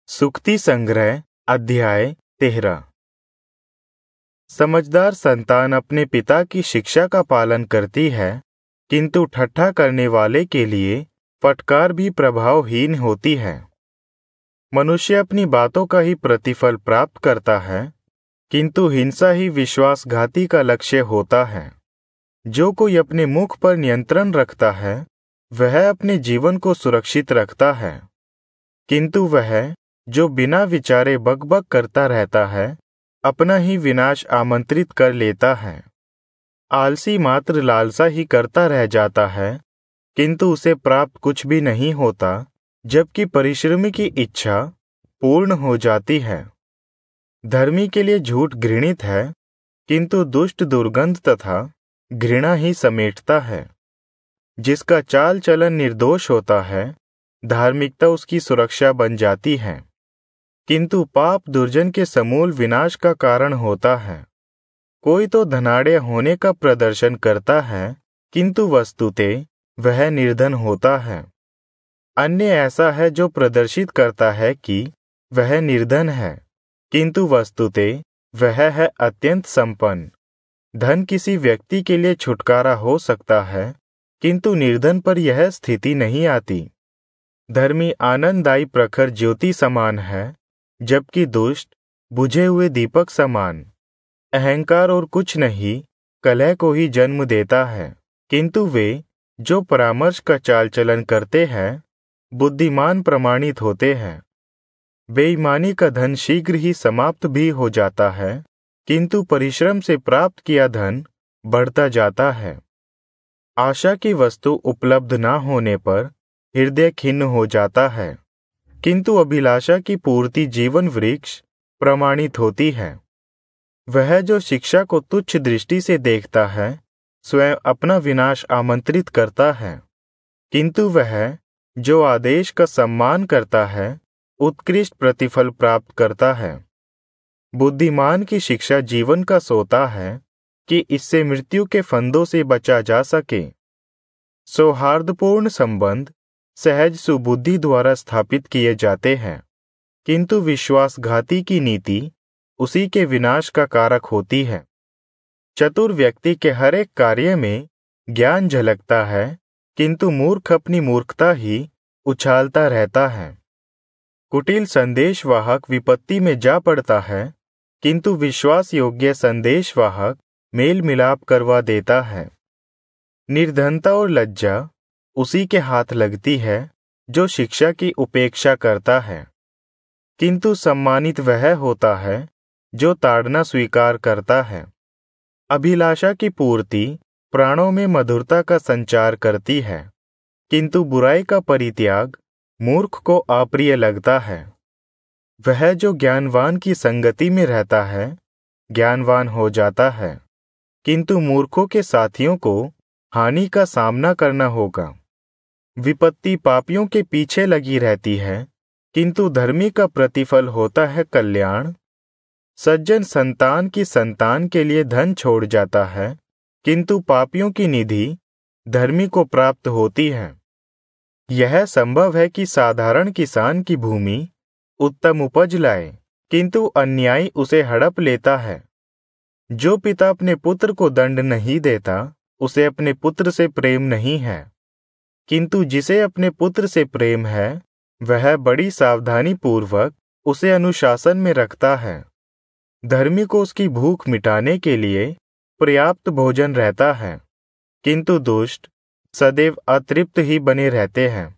सुक्ति संग्रह अध्याय 13। समझदार संतान अपने पिता की शिक्षा का पालन करती है, किंतु ठट्ठा करने वाले के लिए फटकार भी प्रभावहीन होती है। मनुष्य अपनी बातों का ही प्रतिफल प्राप्त करता है, किंतु हिंसा ही विश्वासघाती का लक्ष्य होता है। जो कोई अपने मुख पर नियंत्रण रखता है, वह अपने जीवन को सुरक्षित रखता है, किंतु वह जो बिना विचारे बकबक करता रहता है, अपना ही विनाश आमंत्रित कर लेता है। आलसी मात्र लालसा ही करता रह जाता है, किंतु उसे प्राप्त कुछ भी नहीं होता, जबकि परिश्रमी की इच्छा पूर्ण हो जाती है। धर्मी के लिए झूठ घृणित है, किंतु दुष्ट दुर्गंध तथा घृणा ही समेटता है। जिसका चाल चलन निर्दोष होता है, धार्मिकता उसकी सुरक्षा बन जाती है, किंतु पाप दुर्जन के समूल विनाश का कारण होता है। कोई तो धनाढ़ होने का प्रदर्शन करता है, किंतु वस्तुतः वह निर्धन होता है। अन्य ऐसा है जो प्रदर्शित करता है कि वह निर्धन है, किंतु वस्तुतः वह है अत्यंत संपन्न। धन किसी व्यक्ति के लिए छुटकारा हो सकता है, किंतु निर्धन पर यह स्थिति नहीं आती। धर्मी आनंददायी प्रखर ज्योति समान है, जबकि दुष्ट बुझे हुए दीपक समान। अहंकार और कुछ नहीं कलह को ही जन्म देता है, किंतु वे जो परामर्श का चाल चलन करते हैं, बुद्धिमान प्रमाणित होते हैं। बेईमानी का धन शीघ्र ही समाप्त भी हो जाता है, किंतु परिश्रम से प्राप्त किया धन बढ़ता जाता है। आशा की वस्तु उपलब्ध न होने पर हृदय खिन्न हो जाता है, किंतु अभिलाषा की पूर्ति जीवन वृक्ष प्रमाणित होती है। वह जो शिक्षा को तुच्छ दृष्टि से देखता है, स्वयं अपना विनाश आमंत्रित करता है, किंतु वह जो आदेश का सम्मान करता है, उत्कृष्ट प्रतिफल प्राप्त करता है। बुद्धिमान की शिक्षा जीवन का सोता है कि इससे मृत्यु के फंदों से बचा जा सके। सौहार्दपूर्ण संबंध सहज सुबुद्धि द्वारा स्थापित किए जाते हैं, किंतु विश्वासघाती की नीति उसी के विनाश का कारक होती है। चतुर व्यक्ति के हर एक कार्य में ज्ञान झलकता है, किंतु मूर्ख अपनी मूर्खता ही उछालता रहता है। कुटिल संदेशवाहक विपत्ति में जा पड़ता है, किंतु विश्वास योग्य संदेशवाहक मेल मिलाप करवा देता है। निर्धनता और लज्जा उसी के हाथ लगती है जो शिक्षा की उपेक्षा करता है, किंतु सम्मानित वह होता है जो ताड़ना स्वीकार करता है। अभिलाषा की पूर्ति प्राणों में मधुरता का संचार करती है, किंतु बुराई का परित्याग मूर्ख को अप्रिय लगता है। वह जो ज्ञानवान की संगति में रहता है, ज्ञानवान हो जाता है, किंतु मूर्खों के साथियों को हानि का सामना करना होगा। विपत्ति पापियों के पीछे लगी रहती है, किंतु धर्मी का प्रतिफल होता है कल्याण। सज्जन संतान की संतान के लिए धन छोड़ जाता है, किंतु पापियों की निधि धर्मी को प्राप्त होती है। यह संभव है कि साधारण किसान की भूमि उत्तम उपज लाए, किंतु अन्यायी उसे हड़प लेता है। जो पिता अपने पुत्र को दंड नहीं देता, उसे अपने पुत्र से प्रेम नहीं है, किंतु जिसे अपने पुत्र से प्रेम है, वह बड़ी सावधानी पूर्वक उसे अनुशासन में रखता है। धर्मी को उसकी भूख मिटाने के लिए पर्याप्त भोजन रहता है, किंतु दुष्ट सदैव अतृप्त ही बने रहते हैं।